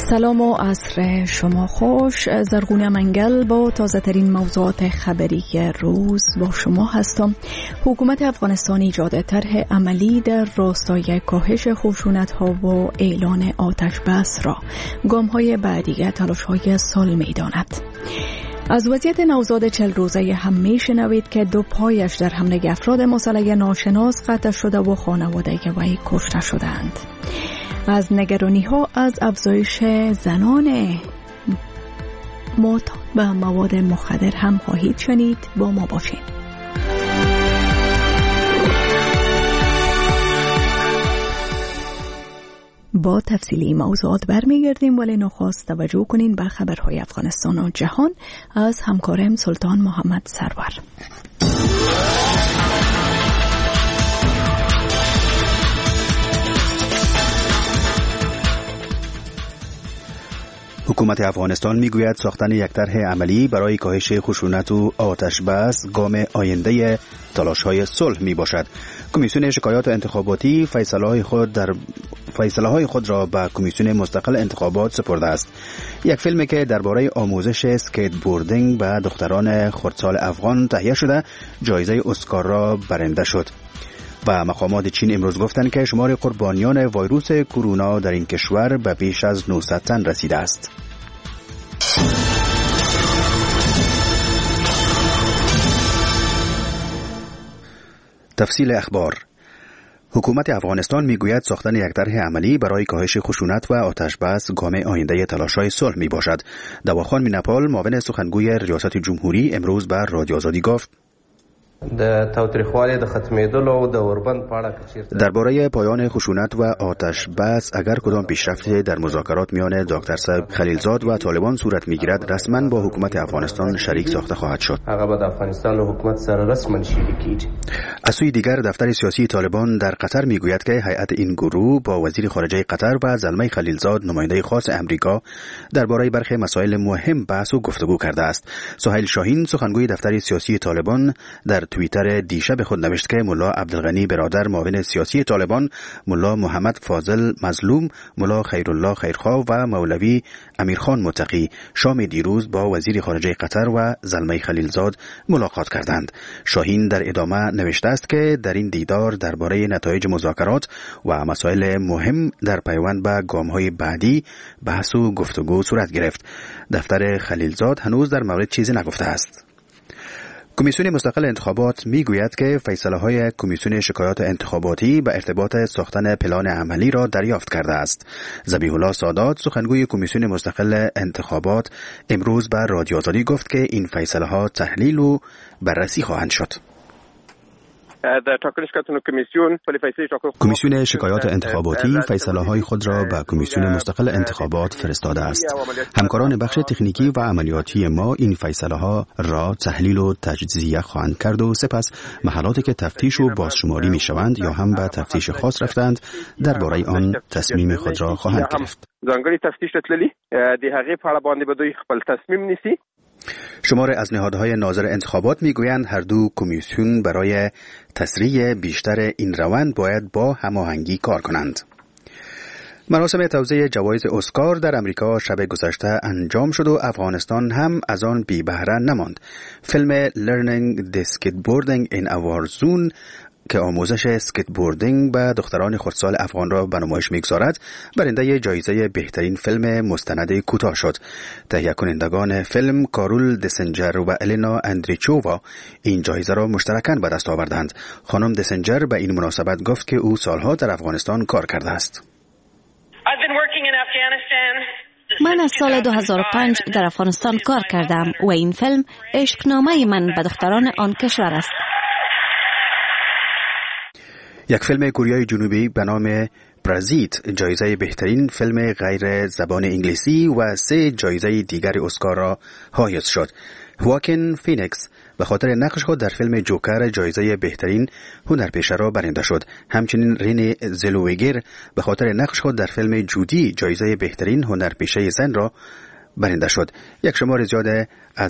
سلام و عصر شما خوش. زرغونه منگل با تازه ترین موضوعات خبری روز با شما هستم. حکومت افغانستان ایجاد طرح عملی در راستای کاهش خشونت ها و اعلان آتش بس را گام های بعدی تلاش های سال می داند. از وضعیت نوزاد 40 روزه هم می شنوید که 2 پایش در حمله افراد مسلح ناشناس قطع شده و خانواده وی کشته شدند. از نگرانی ها از افزایش زنان معتاد به مواد مخدر هم خواهید شنید. با ما باشید. با تفصیلی موضوعات برمیگردیم، ولی نخست توجه کنین به خبرهای افغانستان و جهان از همکارم سلطان محمد سرور. حکومت افغانستان میگوید ساختن یک طرح عملی برای کاهش خشونت و آتش بس گام آینده تلاش‌های صلح می باشد. کمیسیون شکایات انتخاباتی فیصله‌های خود را به کمیسیون مستقل انتخابات سپرده است. یک فیلمی که درباره آموزش اسکیت بوردینگ به دختران خردسال افغان تهیه شده جایزه اسکار را برنده شد. و مقامات چین امروز گفتند که شمار قربانیان ویروس کرونا در این کشور به بیش از 900 تن رسیده است. تفصیل اخبار. حکومت افغانستان میگوید ساختن یک طرح عملی برای کاهش خشونت و آتش بس گام آینده تلاش‌های صلح می باشد. دواخان مینپال معاون سخنگوی ریاست جمهوری امروز به رادیو آزادی گفت درباره پایان خشونت و آتش بس اگر کدام پیشرفتی در مذاکرات میان دکتر صاحب خلیلزاد و طالبان صورت میگیرد رسما با حکومت افغانستان شریک ساخته خواهد شد. از سوی دیگر دفتر سیاسی طالبان در قطر میگوید که هیئت این گروه با وزیر خارجه قطر و زلمه خلیلزاد نماینده خاص امریکا درباره برخی مسائل مهم بحث و گفتگو کرده است. سهیل شاهین سخنگوی دفتر سیاسی طالبان در توییتر دیشب خود نوشت که ملا عبدالغنی برادر معاون سیاسی طالبان، ملا محمد فاضل مظلوم، ملا خیرالله خیرخواه و مولوی امیرخان متقی شام دیروز با وزیر خارجه قطر و زلمه خلیلزاد ملاقات کردند. شاهین در ادامه نوشته است که در این دیدار درباره نتایج مذاکرات و مسائل مهم در پیوند به گام‌های بعدی بحث و گفتگو صورت گرفت. دفتر خلیلزاد هنوز در مورد چیزی نگفته است. کمیسیون مستقل انتخابات میگوید که فیصله‌های کمیسیون شکایات انتخاباتی به ارتباط ساختن پلان عملی را دریافت کرده است. ذبیح الله سادات سخنگوی کمیسیون مستقل انتخابات امروز به رادیو آزادی گفت که این فیصله‌ها تحلیل و بررسی خواهند شد. کمیسیون شکایات انتخاباتی فیصله‌های خود را به کمیسیون مستقل انتخابات فرستاده است. همکاران بخش تکنیکی و عملیاتی ما این فیصله‌ها را تحلیل و تجزیه خواهند کرد و سپس محلاتی که تفتیش و بازشماری می‌شوند یا هم به تفتیش خاص رفتند درباره آن تصمیم خود را خواهند گرفت. شمار از نهادهای ناظر انتخابات میگویند هر دو کمیسیون برای تسریع بیشتر این روند باید با هماهنگی کار کنند. مراسم توزیع جوایز اسکار در امریکا شب گذشته انجام شد و افغانستان هم از آن بی بهره نماند. فیلم Learning the Skateboarding in a War Zone که آموزش اسکیت بوردینگ به دختران خردسال افغان را به نمایش می‌گذارد برنده جایزه بهترین فیلم مستند کوتاه شد. تهیه کنندگان فیلم کارول دسنجر و الینا اندریچووا این جایزه را مشترکاً به دست آوردند. خانم دسنجر به این مناسبت گفت که او سالها در افغانستان کار کرده است. من از سال 2005 در افغانستان کار کردم و این فیلم عشقنامه من به دختران آن کشور است. یک فیلم کوریای جنوبی به نام پرازیت جایزه بهترین فیلم غیر زبان انگلیسی و 3 جایزه دیگر اسکار را حائز شد. هواکین فینیکس به خاطر نقش خود در فیلم جوکر جایزه بهترین هنرپیشه را برنده شد. همچنین رینی زلویگر به خاطر نقش خود در فیلم جودی جایزه بهترین هنرپیشه زن را برنده شد. یک شمار زیاد از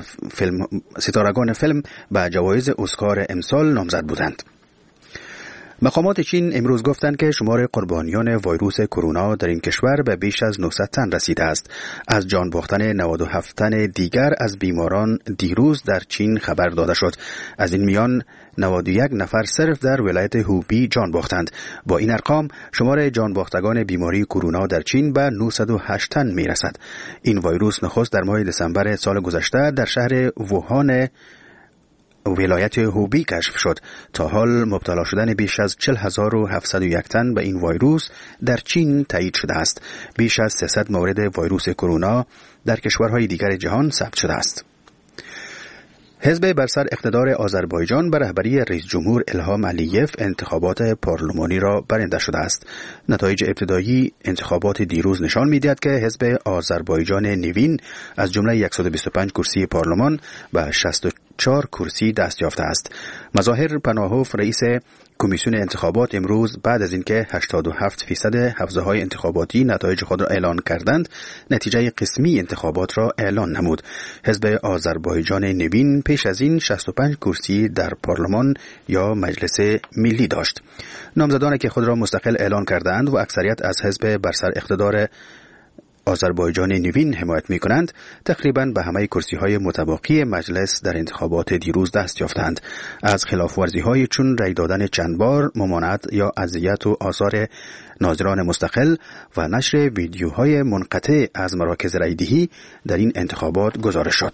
ستارگان فیلم به جوایز اسکار امسال نامزد بودند. مقامات چین امروز گفتند که شمار قربانیان ویروس کرونا در این کشور به بیش از 900 تن رسیده است. از جان باختن 97 تن دیگر از بیماران دیروز در چین خبر داده شد. از این میان 91 نفر صرف در ولایت هوبی جان باختند. با این ارقام شمار جان باختگان بیماری کرونا در چین به 908 تن می رسد. این ویروس نخست در ماه دسامبر سال گذشته در شهر ووهان ولایت هوبی کشف شد. تا حال مبتلا شدن بیش از 40701 تن به این ویروس در چین تایید شده است. بیش از 300 مورد ویروس کرونا در کشورهای دیگر جهان ثبت شده است. حزب بر سر اقتدار آذربایجان به رهبری رئیس جمهور الهام علیف انتخابات پارلمانی را برنده شده است. نتایج ابتدایی انتخابات دیروز نشان می‌دهد که حزب آذربایجان نوین از جمله 125 کرسی پارلمان به 64 کرسی دست یافته است. مظاهر پناهوف رئیس کمیسیون انتخابات امروز بعد از اینکه 87% حوزه‌های انتخاباتی نتایج خود را اعلان کردند، نتیجه قسمی انتخابات را اعلان نمود. حزب آذربایجان نوین پیش از این 65 کرسی در پارلمان یا مجلس ملی داشت. نامزدانی که خود را مستقل اعلان کردند و اکثریت از حزب بر سر اقتدار آذربایجان نوین حمایت می کنند، تقریباً به همه کرسی های متباقی مجلس در انتخابات دیروز دست یافتند. از خلاف ورزی های چون رای دادن چند بار، ممانعت یا اذیت و آثار ناظران مستقل و نشر ویدیوهای منقطع از مراکز رایدهی در این انتخابات گزارش شد.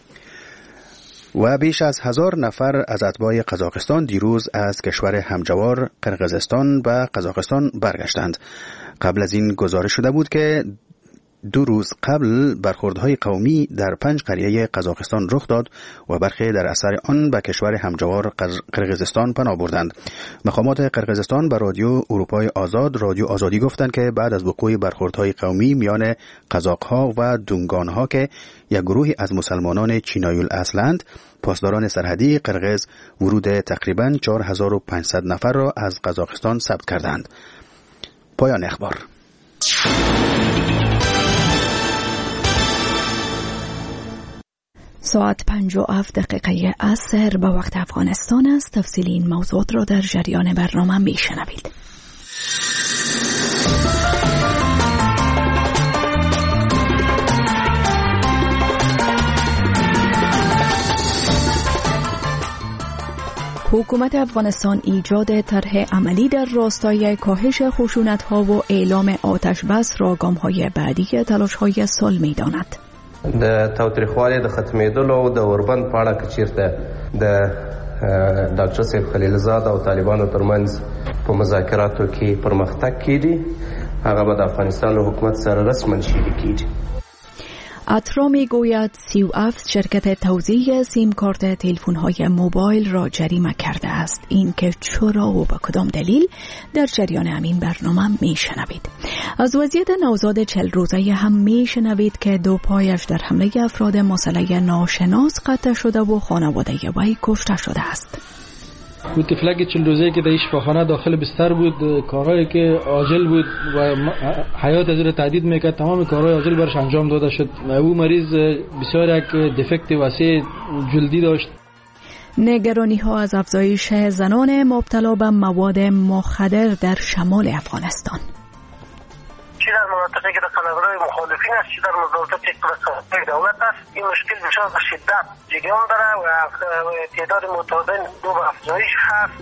و بیش از 1000 نفر از اتباع قزاقستان دیروز از کشور همجوار قرقیزستان به قزاقستان برگشتند. قبل از این گزارش شده بود که 2 روز قبل برخوردهای قومی در 5 قریه قزاقستان رخ داد و برخی در اثر آن به کشور همجوار قرقیزستان پناه بردند. مقامات قرقیزستان به رادیو اروپای آزاد رادیو آزادی گفتند که بعد از وقوع برخوردهای قومی میان قزاق‌ها و دونگان‌ها که یک گروهی از مسلمانان چینایی الاصلند، پاسداران سرحدی قرقیز ورود تقریباً 4500 نفر را از قزاقستان ثبت کردند. پایان اخبار. ساعت 57 دقیقه عصر به وقت افغانستان است. تفصیل این موضوعات را در جریان برنامه می شنوید. حکومت افغانستان ایجاد طرح عملی در راستای کاهش خشونت‌ها و اعلام آتش بس را ګام‌های بعدی تلاش‌های صلح می‌داند. د تاوتریخوالي د ختمېدلو او د اوربند په اړه که چیرته د ډاکټر صاحب خلیلزاد او طالبانو ترمنځ په مذاکراتو کې پرمختګ کیږي، هغه به د افغانستان له حکومت سره رسما شریکیږي. اترا میگوید 37 شرکت توزیع سیم کارت تلفن‌های موبایل را جریمه کرده است. این که چرا و به کدام دلیل در جریان همین برنامه میشنوید. از وضعیت نوزاد 40 روزه هم میشنوید که 2 پایش در حمله افراد مسلح ناشناس قطع شده و خانواده وی کشته شده است. او طفلک 40 روزه که در شفاخانه داخل بستر بود، کارهایی که عاجل بود و حیات از رو تهدید میکرد، تمام کارهای عاجل برش انجام داده شد. او مریض بسیار یک دفکت وسیع جلدی داشت. نگرانی ها از افزایش زنان مبتلا به مواد مخدر در شمال افغانستان. چی در مناطقی که در قلمرو مخالفین است، چی در مزارات اقتصادی دولت است، این مشکل بسیار به شدت جریان داره و تعداد معتادین دو به افزایش هست.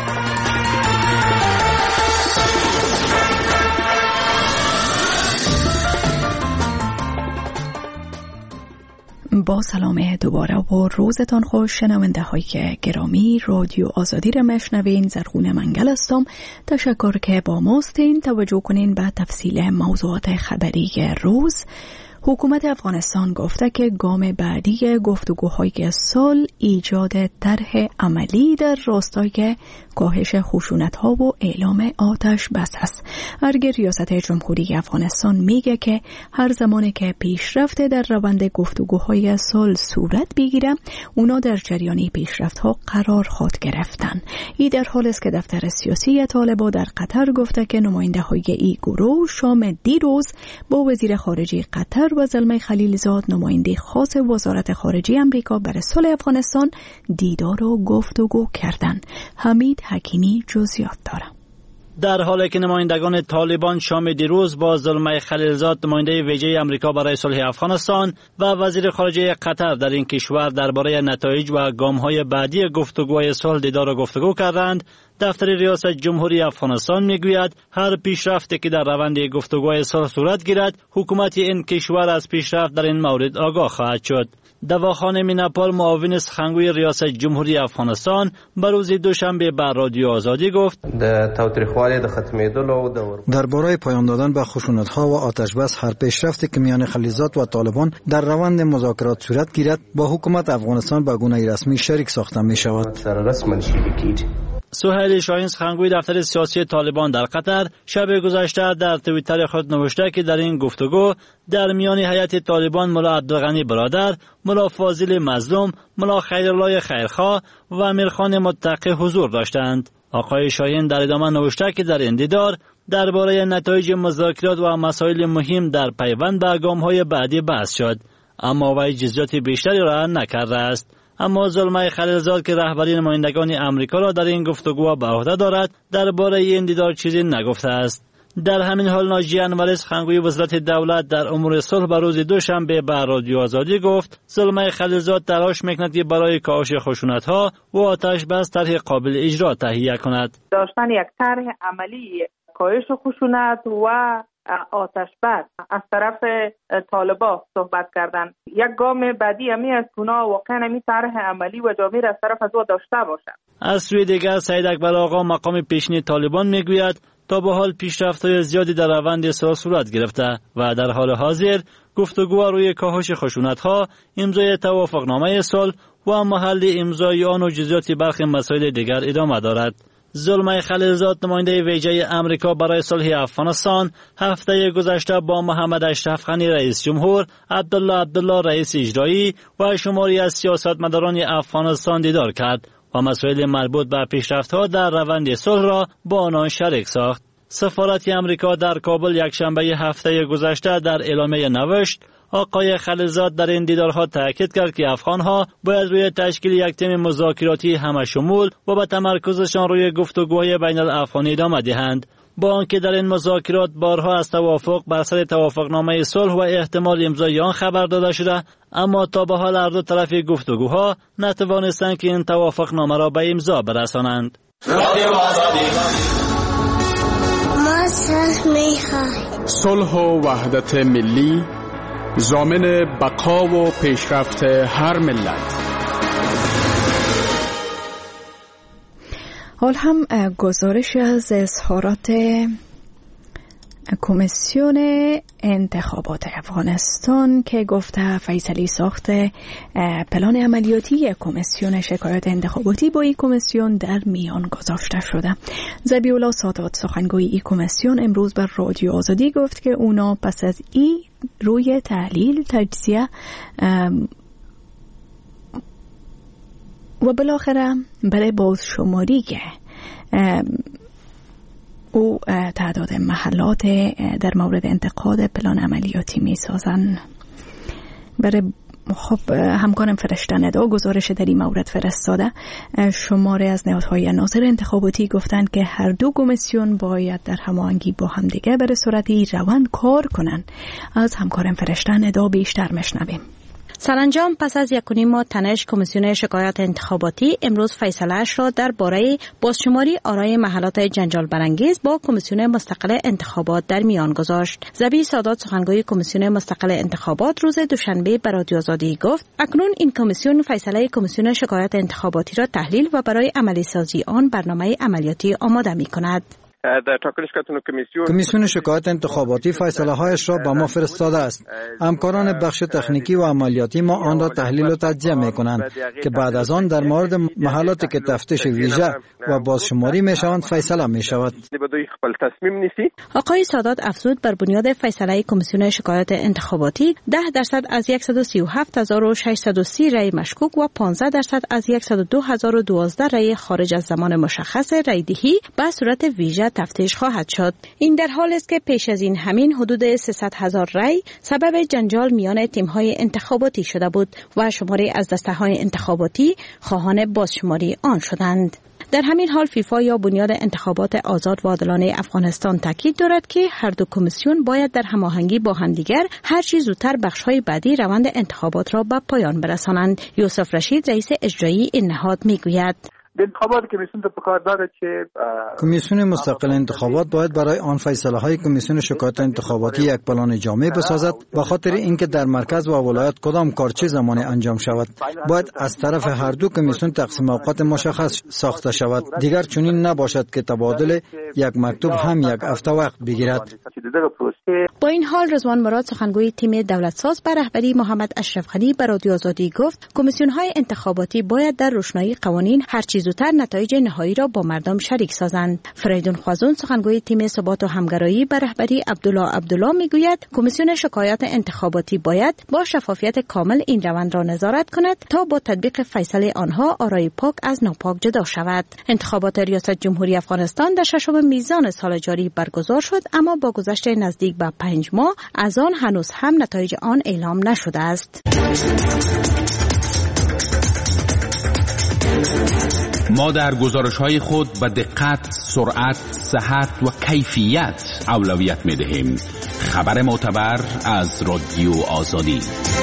با سلام دوباره و روزتان خوش شنونده های گرامی. رادیو آزادی را مشنوین. زرغون منگل هستم. تشکر که با ماستین. توجه کنین به تفصیل موضوعات خبری روز. حکومت افغانستان گفته که گام بعدی گفتگوهای صلح ایجاد طرح عملی در راستای کاهش خشونت‌ها و اعلام آتش بس است. ارگ ریاست جمهوری افغانستان میگه که هر زمانی که پیشرفت در روند گفتگوهای صلح صورت بگیره، اونا در جریان پیشرفت‌ها قرار خود گرفتن. این در حالی است که دفتر سیاسی طالبان در قطر گفته که نماینده‌های این گروه شام دیروز با وزیر خارجه قطر قطر و زلمه خلیلزاد نماینده خاص وزارت خارجه امریکا برای صلح افغانستان دیدار و گفتگو کردند. حمید حکیمی جزئیات دارد. در حالی که نمایندگان طالبان شام دیروز با زلمه خلیلزاد نماینده ویژه امریکا برای صلح افغانستان و وزیر خارجه قطر در این کشور درباره نتایج و گام‌های بعدی گفتگوهای صلح دیدار و گفتگو کردند، دفتر ریاست جمهوری افغانستان میگوید هر پیشرفتی که در روند گفتگوهای صلح صورت گیرد، حکومت این کشور از پیشرفت در این مورد آگاه خواهد شد. دواخانه میناپال معاون سخنگوی ریاست جمهوری افغانستان بر روز دوشنبه بر رادیو آزادی گفت درباره پایان دادن به خشونت‌ها و آتش بس هر پیشرفتی که میان خلیلزاد و طالبان در روند مذاکرات صورت گیرد با حکومت افغانستان به گونه رسمی شریک ساخته می شود. سهیل شاهین سخنگوی دفتر سیاسی طالبان در قطر شب گذشته در توییتر خود نوشته که در این گفتگو در میان هیئت طالبان ملا عبدالغنی برادر، ملا فاضل مظلوم، ملا خیرالله خیرخواه و امیرخان متقی حضور داشتند. آقای شاهین در ادامه نوشته که در این دیدار درباره نتایج مذاکرات و مسائل مهم در پیوند به گام‌های بعدی بحث شد، اما وی جزئیات بیشتری را نکرده است. اما زلمه خلیلزاد که رهبری نمایندگان امریکا را در این گفتگو به عهده دارد درباره این دیدار چیزی نگفته است. در همین حال ناجی انوری سخنگوی وزارت دولت در امور صلح بر روز دوشنبه به رادیو آزادی گفت زلمه خلیلزاد تلاش میکند که برای کاهش خشونت‌ها و آتش بس طرح قابل اجرا تهیه کند. داشتن یک طرح عملی کاهش خشونت و آتش بس از طرف طالبان صحبت کردن. یک گام بعدی همی است که اونا واقعا همی طرح عملی و جامع از طرف از او داشته باشند. از سوی دیگر سید اکبر آقا مقام پیشین طالبان میگوید تا به حال پیشرفت‌های زیادی در روند صلح صورت گرفته و در حال حاضر گفتگو روی کاهش خشونت‌ها، امضای توافقنامه صلح و محل امضای آن و جزئیات برخی مسائل دیگر ادامه دارد. زلمه خلیلزاد نماینده ویژه امریکا برای صلح افغانستان هفته گذشته با محمد اشرف غنی رئیس جمهور، عبدالله رئیس اجرایی و شماری از سیاستمداران افغانستان دیدار کرد و مسائل مربوط به پیشرفت‌ها در روند صلح را با آنان شریک ساخت. سفارت امریکا در کابل یکشنبه هفته گذشته در اعلامیه نوشت آقای خلیلزاد در این دیدارها تاکید کرد که افغانها باید روی تشکیل یک تیم مذاکراتی همشمول و با تمرکزشان روی گفتگوهای بین الافغانی ادامه دهند، با آنکه در این مذاکرات بارها از توافق بر سر توافقنامه صلح و احتمال امضای آن خبر داده شده، اما تا به حال هر دو طرف گفتگوها نتوانستند که این توافقنامه را به امضا برسانند. صلح و وحدت ملی ضامن بقا و پیشرفت هر ملت. حال هم گزارش از اظهارات کمیسیون انتخابات افغانستان که گفته فیصله ساخت پلان عملیاتی کمیسیون شکایات انتخاباتی با این کمیسیون در میان گذاشته شده. ذبیح الله سادات سخنگوی این کمیسیون امروز بر رادیو آزادی گفت که اونا پس از این روی تحلیل، تجزیه و بالاخره برای بازشماری که او تعداد محلات در مورد انتقاد پلان عملیاتی می سازن. برای همکارم فرشته ندا گزارش در این مورد فرستاده. شماره از نهادهای ناظر انتخاباتی گفتند که هر دو کمیسیون باید در هماهنگی با همدیگه برای سرعتی روند کار کنند. از همکارم فرشته ندا بیشتر مشنویم. سرانجام پس از 1.5 ماه تنش کمیسیون شکایات انتخاباتی امروز فیصله‌اش را درباره بازشماری آرای محلات جنجال برانگیز با کمیسیون مستقل انتخابات در میان گذاشت. ذبیح سادات سخنگوی کمیسیون مستقل انتخابات روز دوشنبه به رادیو آزادی گفت اکنون این کمیسیون فیصله کمیسیون شکایات انتخاباتی را تحلیل و برای عملی سازی آن برنامه عملیاتی آماده می‌کند. کمیسیون شکایات انتخاباتی فیصله هایش را به ما فرستاده است. همکاران بخش تکنیکی و عملیاتی ما آن را تحلیل و تجزیه می کنند که بعد از آن در مورد محلاتی که تفتیش ویژه و بازشماری می شوند فیصله می شود. آقای سادات افزود بر بنیاد فیصله کمیسیون شکایات انتخاباتی 10% از 137630 رای مشکوک و 15% از 102012 رای خارج از زمان مشخص رای دهی به صورت ویژه دوباره تفتیش خواهد شد. این در حال است که پیش از این همین حدود 300,000 رای سبب جنجال میان تیم‌های انتخاباتی شده بود و شماری از دسته‌های انتخاباتی خواهان بازشماری آن شدند. در همین حال فیفا یا بنیاد انتخابات آزاد و عادلانه افغانستان تاکید دارد که هر دو کمیسیون باید در هماهنگی با همدیگر هر چه زودتر بخش‌های بعدی روند انتخابات را به پایان برسانند. یوسف رشید رئیس اجرایی این نهاد میگوید انتخابات کمیسیون تو پکار داره که کمیسیون مستقل انتخابات باید برای آن فیصله‌های کمیسیون شکایات انتخاباتی یک پلان جامع بسازد، به خاطر اینکه در مرکز و ولایت کدام کار چه زمانی انجام شود. باید از طرف هر دو کمیسیون تقسیم اوقات مشخص ساخته شود. دیگر چنین نباشد که تبادل یک مکتوب هم یک هفته وقت بگیرد. با این حال رضوان مراد سخنگوی تیم دولتساز به رهبری محمد اشرف غنی به رادیو آزادی گفت کمیسیون‌های انتخاباتی باید در روشنایی قوانین هر چه زودتر نتایج نهایی را با مردم شریک سازند. فریدون خوازون سخنگوی تیم ثبات و همگرایی به رهبری عبدالله میگوید کمیسیون شکایات انتخاباتی باید با شفافیت کامل این روند را نظارت کند تا با تطبیق فیصله آنها آرای پاک از ناپاک جدا شود. انتخابات ریاست جمهوری افغانستان در 6 میزان سال جاری برگزار شد، اما با گذشت نزدیک به 5 ماه از آن هنوز هم نتایج آن اعلام نشده است. ما در گزارش‌های خود به دقت، سرعت، صحت و کیفیت اولویت می‌دهیم. خبر معتبر از رادیو آزادی.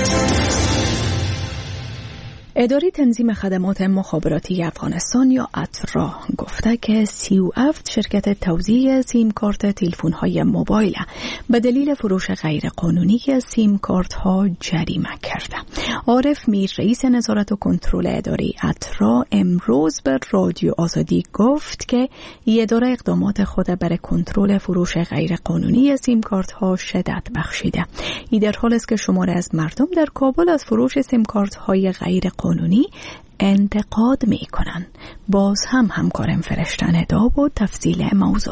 اداره تنظیم خدمات مخابراتی افغانستان یا اترا گفته که 37 شرکت توزیع سیم کارت تلفن‌های موبایل به دلیل فروش غیرقانونی سیم کارت‌ها جریمه کرده. عارف میر رئیس نظارت و کنترل اداره اترا امروز به رادیو آزادی گفت که اداره اقدامات خود برای کنترل فروش غیرقانونی سیم کارت‌ها شدت بخشیده. این در حالی است که شماری از مردم در کابل از فروش سیم کارت‌های غیرقانونی انتقاد می‌کنند. باز هم همکارم فرشتن داب و تفصیل موضوع.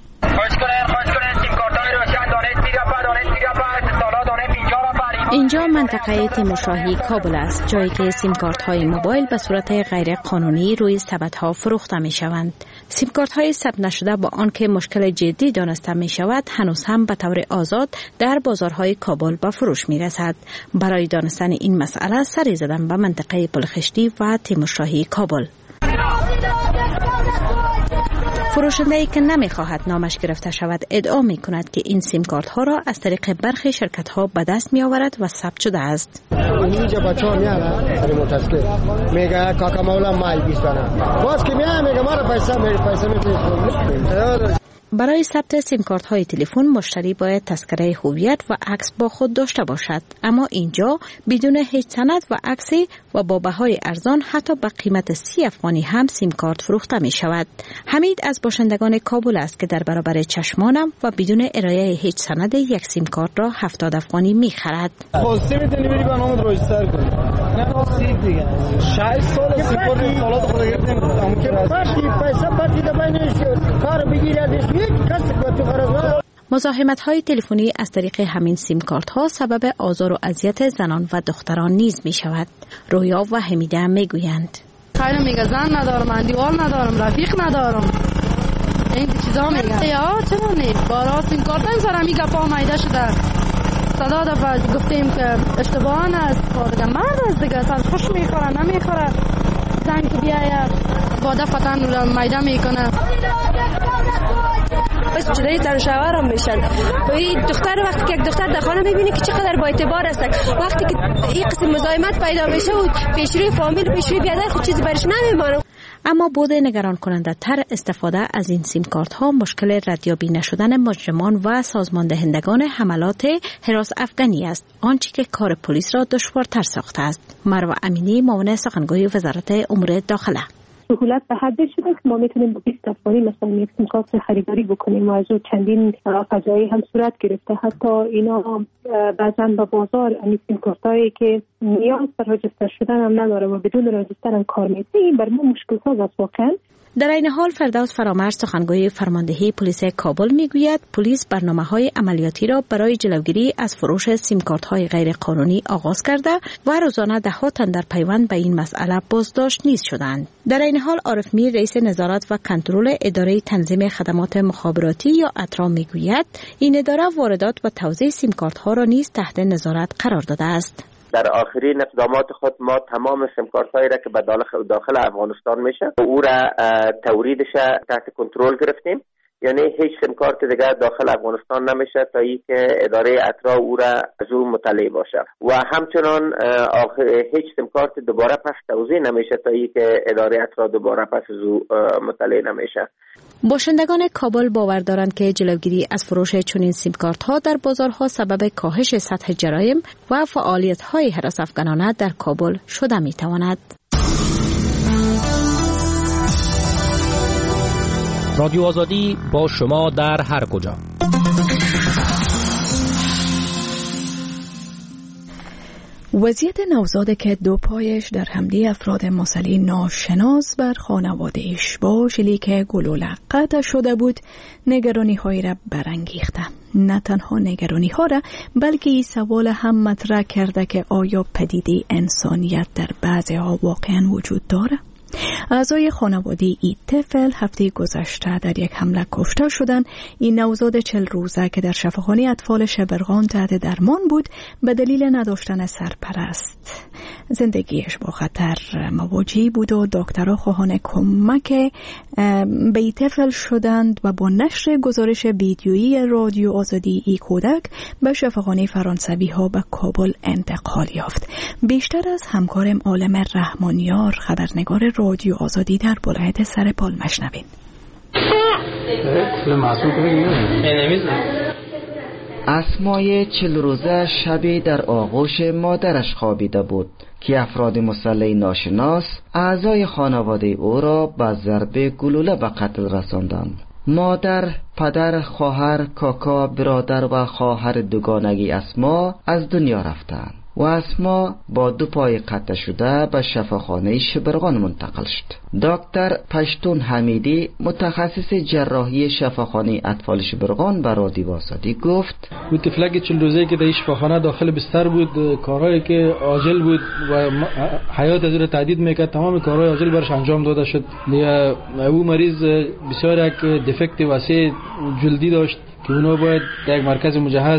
اینجا منطقه تیمورشاهی کابل است، جایی که سیم کارت های موبایل به صورت غیر قانونی روی سبدها فروخته می شوند. سیم کارت های ثبت نشده با آنکه مشکل جدی دانسته می شود هنوز هم به طور آزاد در بازارهای کابل به فروش می رسد. برای دانستن این مسئله سری زدم به منطقه پلخشتی و تیمورشاهی کابل. فروشنده‌ای که نمی‌خواهد نامش گرفته شود ادعا می‌کند که این سیم کارت ها را از طریق برخی شرکت ها به دست می‌آورد و ثبت شده است. اینجا بچه‌ها میارن سری متاسکه میگه کاکا مولا مال 20 دانه باز که میگه ما را پیسه می‌تونیم. برای ثبت سیم کارت های تلفن مشتری باید تذکره هویت و عکس با خود داشته باشد، اما اینجا بدون هیچ سند و عکسی و با بهای ارزان حتی به قیمت 30 افغانی هم سیم کارت فروخته می شود. حمید از باشندگان کابل است که در برابر چشمانم و بدون ارائه هیچ سند یک سیم کارت را 70 افغانی می خرد. خواستی میتونی بری برنامه رو رجیستر کنی. نه خواستی دیگه 6 سال سیم کارت سالات خود گرفتیم که پیسه پارتی دبای کار بگیره. مزاحمت های تلفنی از طریق همین سیم کارت ها سبب آزار و اذیت زنان و دختران نیز می شود. رویا و حمیده می گویند خیلی میگه زن ندارم، اندیوال ندارم، رفیق ندارم، این چیزا میگه. یا چرا نه بارا سیم کارت هم سر میگه پا مایده شده صدا دفعه گفتیم که اشتباهان است دیگه مرد است دیگه سر خوش میخوره نمیخوره زن که بیایه با دفتن مایده میکنه بس چطوری در شوهر هم میشن. این دختر وقتی که یک دختر در خانه میبینی که چقدر با اعتبار است، وقتی که این قسم مزاحمت پیدا میشه و پیشروی فامیل پیشروی بیادر خود چیزی برش نمیمانه. اما بود نگران کننده تر استفاده از این سیم کارت ها مشکل ردیابی نشدن مجرمان و سازمان دهندگان حملات هراس افغانی است، آنچه که کار پلیس را دشوارتر ساخته است. مروه امینی معاون سخنگوی وزارت امور داخله: سهولت به حد شده که ما میتونیم با 20 افغانی مثلا یک سیم کارت خریداری بکنیم و از او چندین فضایی هم صورت گرفته. حتی اینا بعضا به بازار این سیم کارتایی که نیاز به رجیستر شدن هم نداره و بدون رجیستر هم کار میکنه. این بر ما مشکل ساز است واقعا. در این حال فردوس فرامرز سخنگوی فرماندهی پلیس کابل میگوید پلیس برنامه‌های عملیاتی را برای جلوگیری از فروش سیمکارت‌های غیرقانونی آغاز کرده و روزانه ده‌ها تن در پیوند به این مسئله بازداشت نیز شدند. در این حال عارف میر رئیس نظارت و کنترل اداره تنظیم خدمات مخابراتی یا اترا میگوید این اداره واردات و توزیع سیمکارت‌ها را نیز تحت نظارت قرار داده است. در آخرین اقدامات خود ما تمام سیمکارت‌هایی را که به داخل افغانستان میشه او را توریدش تحت کنترل گرفتیم، یعنی هیچ سیمکارت دیگر داخل افغانستان نمیشه تا ای که اداره اترا او را از او مطلع باشه و همچنان هیچ سیمکارت دوباره پس توزیع نمیشه تا ای که اداره اترا دوباره پس از او مطلع نمیشه. باشندگان کابل باور دارند که جلوگیری از فروش چنین سیمکارت‌ها در بازارها سبب کاهش سطح جرایم و فعالیت‌های هراس افغانانه در کابل شده می‌تواند. رادیو آزادی با شما در هر کجا. وضعیت نوزاد که دو پایش در حمله افراد مسلح ناشناس بر خانواده‌اش با شلیک گلوله قطع شده بود نگرانی های را برانگیخته. نه تنها نگرانی ها را بلکه این سوال هم مطرح کرده که آیا پدیده انسانیت در بعضی ها واقعا وجود داره؟ اعضای خانواده ای طفل هفته گذشته در یک حمله کشته شدند. این نوزاد 40 روزه که در شفاخانه اطفال شبرغان تحت درمان بود به دلیل نداشتن سرپرست زندگیش با خطر مواجه بود و دکترها خواهان کمک به این طفل شدند و با نشر گزارش ویدیویی رادیو آزادی ای کودک به شفاخانه فرانسوی ها به کابل انتقال یافت. بیشتر از همکارم عالم رحمانیار خبرنگار رادیو آزادی در ولایت سرپال مشنوین. اسمای 40 روزه شبی در آغوش مادرش خوابیده بود که افراد مسلح ناشناس اعضای خانواده او را با ضرب گلوله به قتل رساندند. مادر، پدر، خواهر، کاکا، برادر و خواهر دوگانگی اسما از دنیا رفتند و اسما با 2 پای قطع شده به شفاخانه شبرغان منتقل شد. دکتر پشتون حمیدی متخصص جراحی شفاخانه اطفال شبرغان به رادیو آزادی گفت اون طفلک 40 روزه که در شفاخانه داخل بستر بود، کارهایی که عاجل بود و حیات از او تهدید میکرد تمام کارهای عاجل برش انجام داده شد. او مریض بسیار یک دفکت وسیع جلدی داشت که اونو باید در یک مرکز مجهز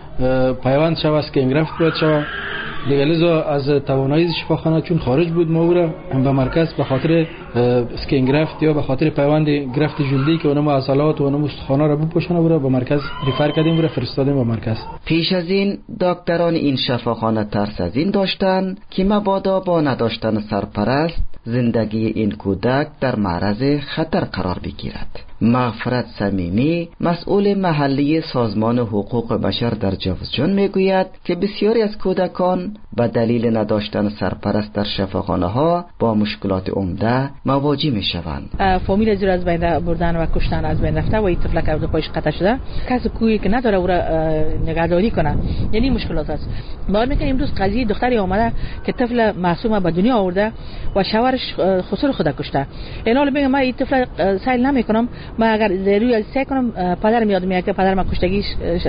پیوند شود که انگرفت باید شود. لذا از توانایی شفاخانه چون خارج بود ما او را به مرکز به خاطر اسکین گرفت یا به خاطر پیوند گرفت جلدی که اونم عضلات و اونم استخوان‌ها را بپوشانه او را به مرکز ریفر کردیم و را فرستادیم به مرکز. پیش از این دکتران این شفاخانه ترس از این داشتند که مبادا با نداشتن سرپرست زندگی این کودک در معرض خطر قرار بگیرد. مغفرت صمیمی مسئول محلی سازمان حقوق بشر در جوزجان میگوید که بسیاری از کودکان به دلیل نداشتن سرپرست در شفاخانه ها با مشکلات عمده مواجه می شوند. فامیل زیر از بین بردن و کشتن از بین رفته و این طفلک از پایش قطع شده، کسی کویی که نداره او را نگهداری کنه، یعنی مشکلات است. باور میکنیم امروز قضیه دختری اومده که طفل معصوم به دنیا آورده و شوهرش خسر خود کشته. این حال میگم من این طفل سیل نمیکنم، من اگر روی سعی کنم پدرم یاد میاد که پدرم کشتگیش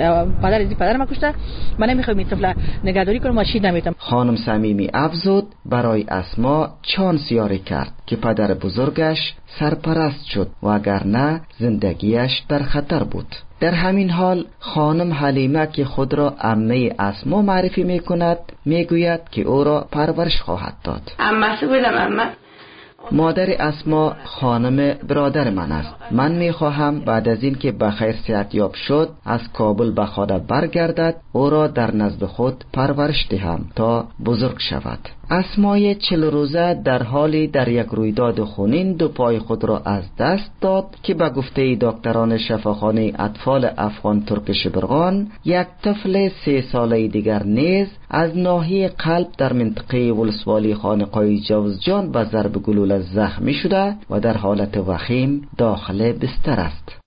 پدرم کشته، من نمیخوام این طفل نگهداری کنم و شید نمیتم. خانم صمیمی افزود برای اسما چانس یاری کرد که پدر بزرگش سرپرست شد و اگر نه زندگیش در خطر بود. در همین حال خانم حلیمه که خود را عمه اسما معرفی میکند میگوید که او را پرورش خواهد داد. عمه بودم. مادر اسما خانم برادر من است. من میخواهم بعد از این که بخیر صحت یاب شد از کابل به خانه برگردد او را در نزد خود پرورش دهم تا بزرگ شود. اسمای 40 روزه در حالی در یک رویداد خونین 2 پای خود را از دست داد که به گفته دکتران شفاخانه اطفال افغان ترک شبرغان یک طفل 3 ساله دیگر نیز از ناحیه قلب در منطقه ولسوالی خانقاه جوزجان به ضرب گلوله زخمی شده و در حالت وخیم داخل بستر است.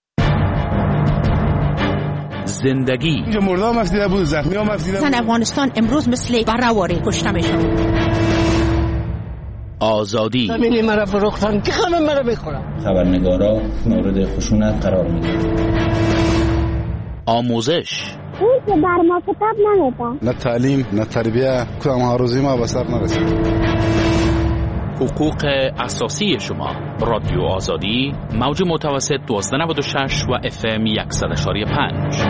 زندگی اینجا مردم مفدیده بود، زخمی ها مفدیده بود. افغانستان امروز مثل برهواری کشته میشن. آزادی. زمین مرا فروختن که همه مرا میخورم. خبرنگارا مورد خشونت قرار میدن. آموزش. در ما کتاب نمیدن. نه تعلیم نه تربیه کدام هروزی ما به سر نرسید. حقوق اساسی شما. رادیو آزادی موج متوسط 1296 و FM 100.5.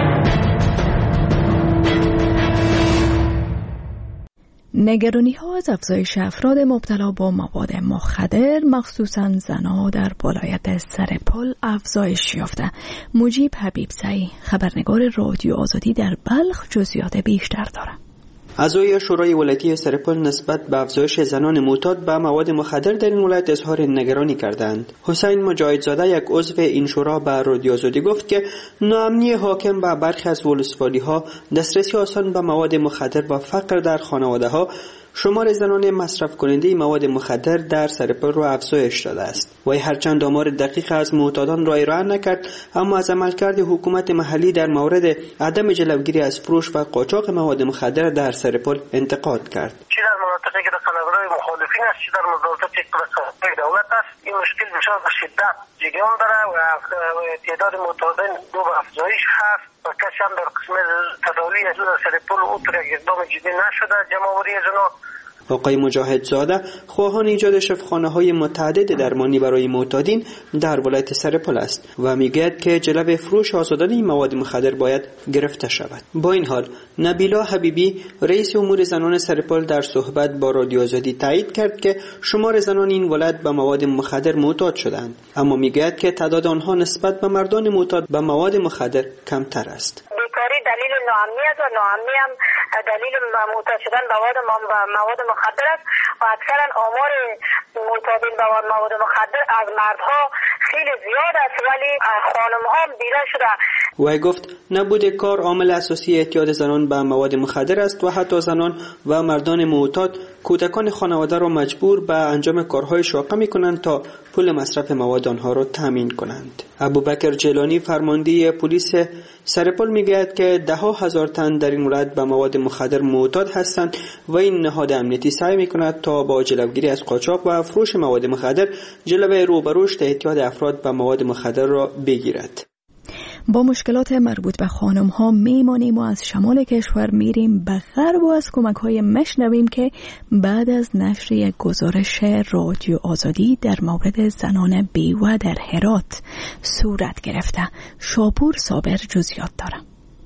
نگرانی ها از افزایش افراد مبتلا با مواد مخدر مخصوصاً زنان در ولایت سرپل افزایش یافته. مجیب حبیبزئی خبرنگار رادیو آزادی در بلخ جزئیات بیشتر دارد. اعضای شورای ولایتی سرپل نسبت به افزایش زنان معتاد به مواد مخدر در این ولایت اظهار نگرانی کردند. حسین مجاهدزاده یک عضو این شورا به رادیو آزادی گفت که ناامنی حاکم به برخی از ولسوالی‌ها، دسترسی آسان به مواد مخدر و فقر در خانواده‌ها شمار زنان مصرف کننده مواد مخدر در سرپل را افزایش داده است. وی هرچند آمار دقیق از معتادان را ارائه نکرد، اما از عملکرد حکومت محلی در مورد عدم جلوگیری از فروش و قاچاق مواد مخدر در سرپل انتقاد کرد. چه در مناطقی که خانه‌های مخالفین است، چه در مناطقی که دولت است، این مشکل بسیار به شدت جریان داره و تعداد معتادان دو به افزایش هست و کسی هم در قسم تداوی از سرپل او طور اقدام جدی نشده جمع‌آوری از اونا. آقای مجاهدزاده خواهان ایجاد شفاخانه‌های متعدد درمانی برای معتادین در ولایت سرپل است و میگوید که جلب فروش آزادانه مواد مخدر باید گرفته شود. با این حال نبیلا حبیبی رئیس امور زنان سرپل در صحبت با رادیو آزادی تایید کرد که شمار زنان این ولایت به مواد مخدر معتاد شدند، اما میگوید که تعداد آنها نسبت به مردان معتاد به مواد مخدر کمتر است. بیکاری دلیل ناامنی است و ناامنی هم دلیل معتاد شدن به مواد مخدر است و اکثرا آمار معتادین به مواد مخدر از مردها خیلی زیاد است ولی خانم‌ها هم بیرون شده. وی گفت نبود کار عامل اساسی اعتیاد زنان به مواد مخدر است و حتی زنان و مردان معتاد کودکان خانواده را مجبور به انجام کارهای شاقه می‌کنند تا پول مصرف مواد آنها را تامین کنند. ابوبکر جیلانی فرمانده پلیس سرپل میگوید که ده‌ها هزار تن در این ولایت به مواد مخدر معتاد هستند و این نهاد امنیتی سعی می‌کند تا با جلوگیری از قاچاق و فروش مواد مخدر جلوه روبروش اعتیاد افراد به مواد مخدر را بگیرد. با مشکلات مربوط به خانم ها میمانیم و از شمال کشور میریم به غرب و از کمک های مشنویم که بعد از نشر یک گزارش رادیو آزادی در مورد زنان بیوه در هرات صورت گرفته. شاپور صابر جزئیات داره.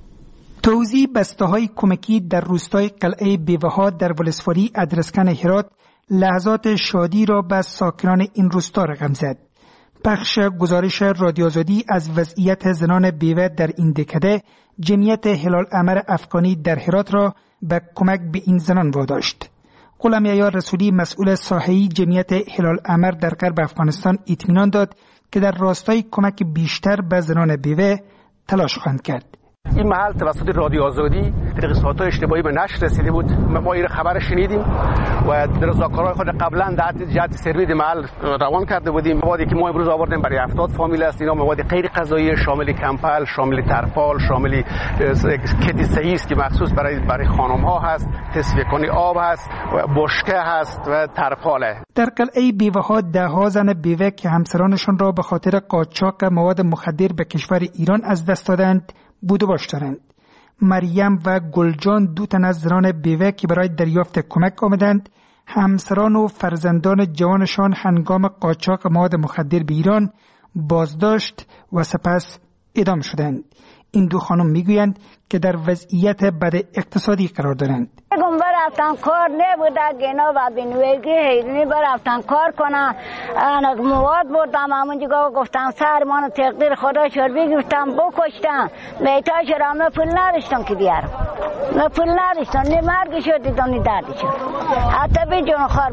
توزیع بسته‌های کمکی در روستای قلعه بیوه‌ها در ولسوالی ادرسکن هرات لحظات شادی را به ساکنان این روستا رقم زد. پخش گزارش رادیو آزادی از وضعیت زنان بیوه در این دکده جمعیت هلال احمر افغانی در هرات را به کمک به این زنان واداشت. غلام یحیی رسولی مسئول ساحه‌ای جمعیت هلال احمر در غرب افغانستان اطمینان داد که در راستای کمک بیشتر به زنان بیوه تلاش خواهند کرد. این محل توسط رادیو آزادی طریق ساعت‌های اشتباهی به نشر رسیده بود. ما این خبر شنیدیم و رضاکارای خود قبلا در جهت سرویس محل روان کرده بودیم. موادی که ما امروز آوردیم برای 70 فامیل است. اینا مواد غیر غذایی شامل کمپل، شامل ترپال، شامل کدی صحیح است که مخصوص برای خانم‌ها هست، تصفیه کنی آب هست و بشکه هست و ترپاله. در قلعه بیوه‌ها ده‌ها زن بیوه که همسرانشان را به خاطر قاچاق مواد مخدر به کشور ایران از دست دادند بوده باش دارند. مریم و گلجان دو تن از زنان بیوه که برای دریافت کمک آمدند همسران و فرزندان جوانشان هنگام قاچاق مواد مخدر به ایران بازداشت و سپس اعدام شدند. این دو خانم میگویند که در وضعیت بد اقتصادی قرار دارند. برفتن کار نبوده گنا و بینویگی هیرونی برفتن کار کنن مواد بردم همونجا گفتم سر منو تقدیر خدا شد بگفتم بکشتم میتاش را من پول نداشتم که بیارم من پول نداشتم نه مرگی شد دیدم نه دردی شد حتی بی جون خار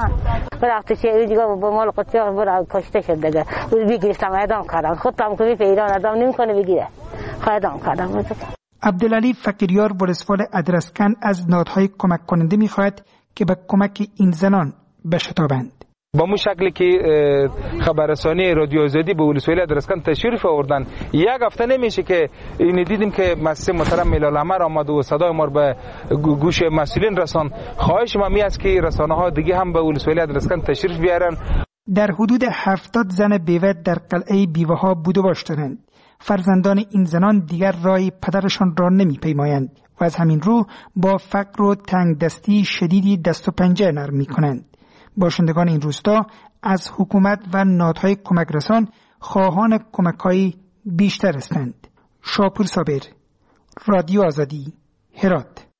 برفته چه دیگه با مال قطعه برا کشته شد دیگه بگیرستم اعدام کردم خودم که به ایران اعدام نمیکنه بگیره اعدام کردم. عبدالعلی فقیریار ولسوال ادرسکن از نهادهای کمک کننده می‌خواهد که به کمک این زنان بشتابند. با مو شکلی که خبررسانی رادیو آزادی به ولسوالی ادرسکن تشریف آوردن، یک هفته نمیشه که این دیدیم که مسئول محترم میلال عمر آمد و صدای ما به گوش مسئولین رسان. خواهش ما می است که رسانه ها دیگه هم به ولسوالی ادرسکن تشریف بیارن. در حدود 70 زن بیوه در قلعه بیوه ها بود و باش دارند. فرزندان این زنان دیگر راه پدرشان را نمی پیمایند و از همین رو با فقر و تنگ دستی شدیدی دست و پنجه نرم می کنند. باشندگان این روستا از حکومت و نهادهای کمک رسان خواهان کمک‌های بیشتر هستند. شاپور صابر، رادیو آزادی، هرات.